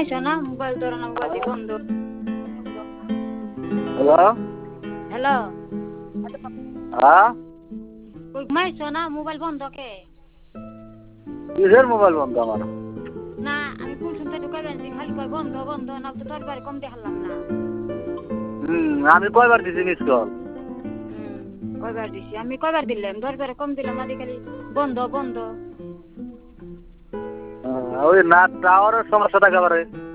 ঘুমাইছো না মোবাইল ধরো না মোবাইল দিয়ে বন্ধ হ্যালো হ্যালো হ্যাঁ ঘুমাইছো না মোবাইল বন্ধ কে কিসের মোবাইল বন্ধ আমার না আমি কোন শুনতে ঢুকাই আনছি খালি কয় বন্ধ বন্ধ না তো তোর বাড়ি কম দেখালাম না আমি কয়বার দিছি মিস কল কয়বার দিছি আমি কয়বার দিলাম 10 বার কম দিলাম আদি খালি বন্ধ বন্ধ ওই না টাওয়ারের সমস্যা থাকে আবার